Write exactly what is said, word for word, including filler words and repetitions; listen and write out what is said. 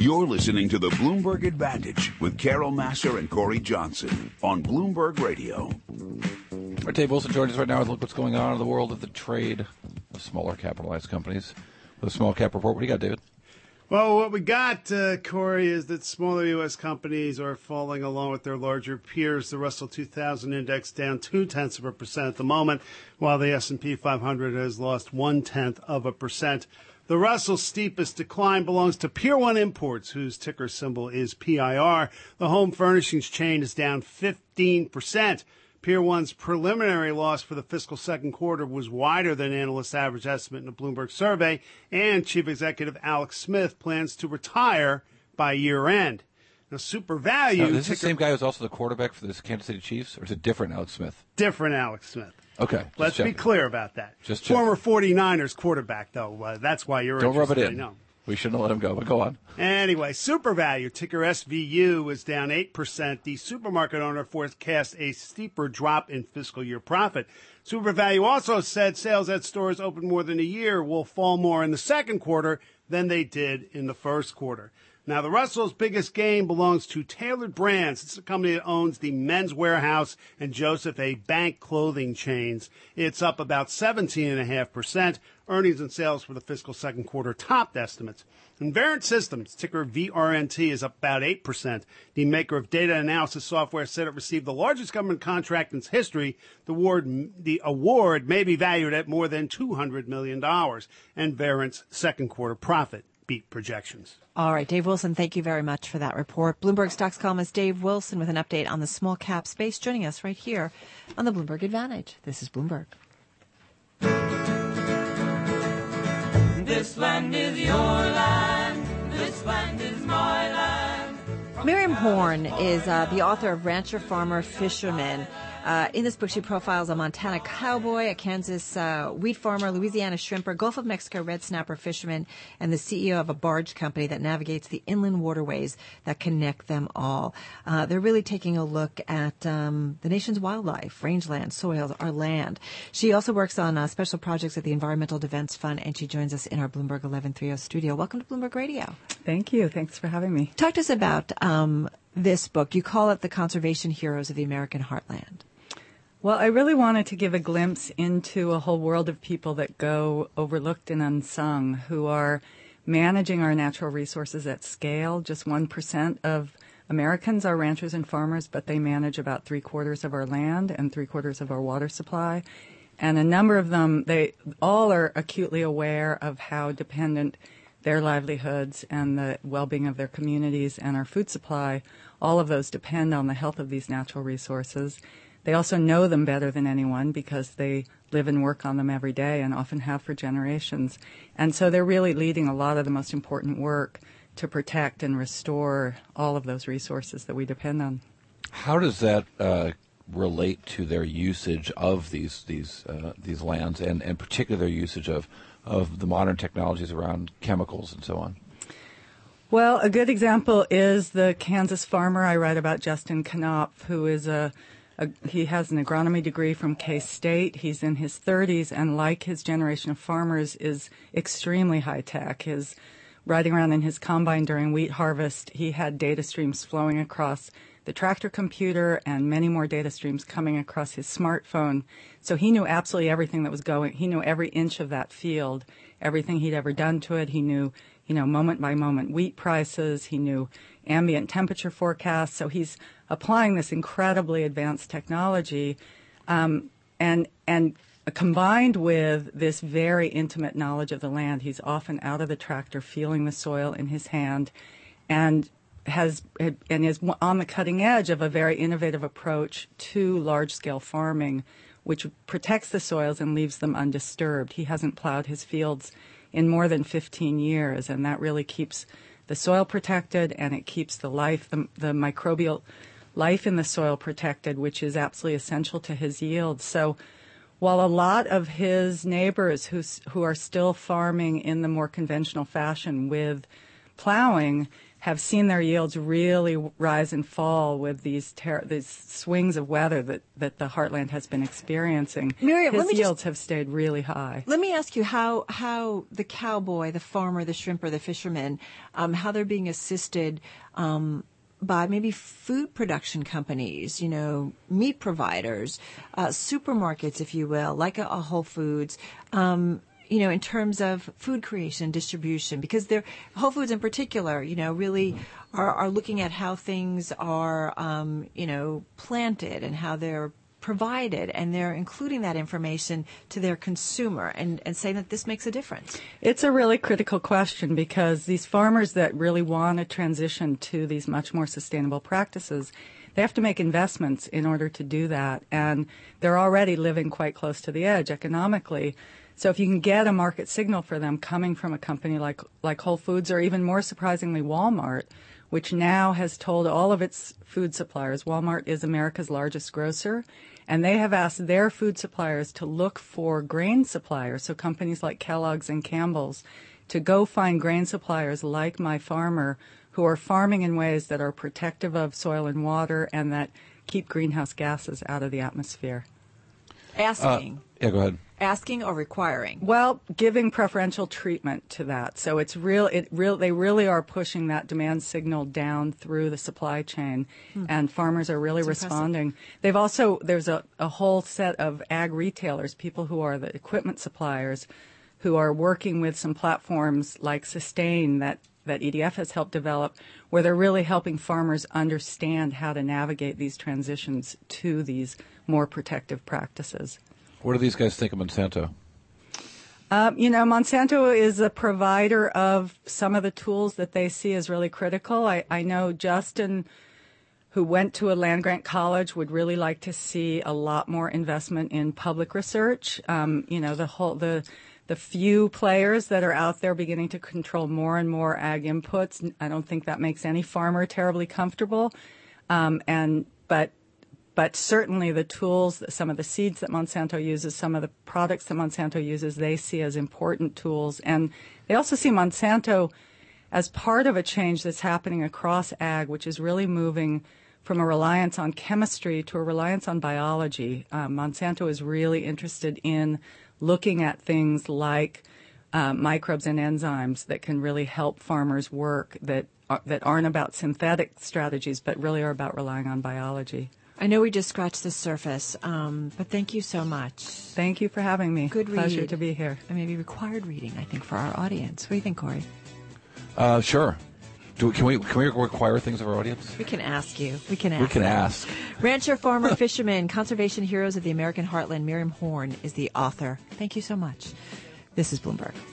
You're listening to the Bloomberg Advantage with Carol Massar and Corey Johnson on Bloomberg Radio. All right, Dave Wilson joins us right now with a look what's going on in the world of the trade of smaller capitalized companies. With a small cap report, what do you got, David? Well, what we got, uh, Corey, is that smaller U S companies are falling along with their larger peers. The Russell two thousand index down two-tenths of a percent at the moment, while the S and P five hundred has lost one-tenth of a percent. The Russell's steepest decline belongs to Pier one Imports, whose ticker symbol is P I R. The home furnishings chain is down fifteen percent. Pier one's preliminary loss for the fiscal second quarter was wider than analysts' average estimate in a Bloomberg survey, and Chief Executive Alex Smith plans to retire by year-end. Now, Super Value... Now, is this the same guy who's also the quarterback for the Kansas City Chiefs, or is it different Alex Smith? Different Alex Smith. Okay. Let's checking. be clear about that. Just Former forty-niners quarterback, though. Uh, that's why you're Don't rub it interested. in. I know. We shouldn't have let him go, but go on. Anyway, Super Value, ticker S V U, is down eight percent. The supermarket owner forecast a steeper drop in fiscal year profit. Super Value also said sales at stores open more than a year will fall more in the second quarter than they did in the first quarter. Now, the Russell's biggest gain belongs to Tailored Brands. It's a company that owns the Men's Warehouse and Joseph A. Bank clothing chains. It's up about seventeen point five percent. Earnings and sales for the fiscal second quarter topped estimates. And Verint Systems, ticker V R N T, is up about eight percent. The maker of data analysis software said it received the largest government contract in its history. The award, the award may be valued at more than two hundred million dollars. And Verint's second quarter profit beat projections. All right, Dave Wilson, thank you very much for that report. Bloomberg Stocks columnist Dave Wilson with an update on the small cap space, joining us right here on the Bloomberg Advantage. This is Bloomberg. This land is your land. This land is my land. Miriam Horn is uh, the author of Rancher, Farmer, Fisherman. Uh, in this book, she profiles a Montana cowboy, a Kansas uh, wheat farmer, Louisiana shrimper, Gulf of Mexico red snapper fisherman, and the C E O of a barge company that navigates the inland waterways that connect them all. Uh, they're really taking a look at um, the nation's wildlife, rangeland, soils, our land. She also works on uh, special projects at the Environmental Defense Fund, and she joins us in our Bloomberg eleven thirty studio. Welcome to Bloomberg Radio. Thank you. Thanks for having me. Talk to us about um, this book. You call it The Conservation Heroes of the American Heartland. Well, I really wanted to give a glimpse into a whole world of people that go overlooked and unsung, who are managing our natural resources at scale. Just one percent of Americans are ranchers and farmers, but they manage about three quarters of our land and three quarters of our water supply. And a number of them, they all are acutely aware of how dependent their livelihoods and the well-being of their communities and our food supply, all of those depend on the health of these natural resources. They also know them better than anyone because they live and work on them every day and often have for generations. And so they're really leading a lot of the most important work to protect and restore all of those resources that we depend on. How does that uh, relate to their usage of these these uh, these lands, and, and particularly their usage of, of the modern technologies around chemicals and so on? Well, a good example is the Kansas farmer I write about, Justin Knopf, who is a Uh, he has an agronomy degree from K-State. He's in his thirties, and like his generation of farmers, is extremely high-tech. His riding around in his combine during wheat harvest, he had data streams flowing across the tractor computer and many more data streams coming across his smartphone. So he knew absolutely everything that was going. He knew every inch of that field, everything he'd ever done to it. He knew, you know, moment-by-moment wheat prices. He knew ambient temperature forecasts. So he's applying this incredibly advanced technology, um, and and combined with this very intimate knowledge of the land. He's often out of the tractor, feeling the soil in his hand, and has and is on the cutting edge of a very innovative approach to large-scale farming, which protects the soils and leaves them undisturbed. He hasn't plowed his fields in more than fifteen years, and that really keeps the soil protected, and it keeps the life, the, the microbial life in the soil protected, which is absolutely essential to his yield. So while a lot of his neighbors who, who are still farming in the more conventional fashion with plowing have seen their yields really rise and fall with these ter- these swings of weather that, that the heartland has been experiencing. Miriam, His let me yields just, have stayed really high. Let me ask you how how the cowboy, the farmer, the shrimper, the fisherman, um, how they're being assisted um, by maybe food production companies, you know, meat providers, uh, supermarkets, if you will, like a, a Whole Foods. Um, you know, in terms of food creation, distribution, because they're, Whole Foods in particular, you know, really are, are looking at how things are, um, you know, planted and how they're provided, and they're including that information to their consumer and, and saying that this makes a difference. It's a really critical question because these farmers that really want to transition to these much more sustainable practices, they have to make investments in order to do that, and they're already living quite close to the edge economically. So if you can get a market signal for them coming from a company like like Whole Foods, or even more surprisingly Walmart, which now has told all of its food suppliers, Walmart is America's largest grocer, and they have asked their food suppliers to look for grain suppliers, so companies like Kellogg's and Campbell's, to go find grain suppliers like My Farmer who are farming in ways that are protective of soil and water and that keep greenhouse gases out of the atmosphere. Asking. Uh, yeah, go ahead. Asking or requiring? Well, giving preferential treatment to that. So it's real. It real. They really are pushing that demand signal down through the supply chain, hmm. and farmers are really That's responding. Impressive. They've also there's a, a whole set of ag retailers, people who are the equipment suppliers, who are working with some platforms like Sustain that that E D F has helped develop, where they're really helping farmers understand how to navigate these transitions to these more protective practices. What do these guys think of Monsanto? Um, you know, Monsanto is a provider of some of the tools that they see as really critical. I, I know Justin, who went to a land-grant college, would really like to see a lot more investment in public research. Um, you know, the whole the the few players that are out there beginning to control more and more ag inputs. I don't think that makes any farmer terribly comfortable. Um, and but. But certainly the tools, some of the seeds that Monsanto uses, some of the products that Monsanto uses, they see as important tools. And they also see Monsanto as part of a change that's happening across ag, which is really moving from a reliance on chemistry to a reliance on biology. Um, Monsanto is really interested in looking at things like uh, microbes and enzymes that can really help farmers work, that, uh, that aren't about synthetic strategies, but really are about relying on biology. I know we just scratched the surface, um, but thank you so much. Thank you for having me. Good read. Pleasure to be here. And maybe required reading, I think, for our audience. What do you think, Corey? Uh, sure. Do, can we can we require things of our audience? We can ask you. We can ask. We can ask. Rancher, farmer, fisherman, conservation heroes of the American heartland, Miriam Horn is the author. Thank you so much. This is Bloomberg.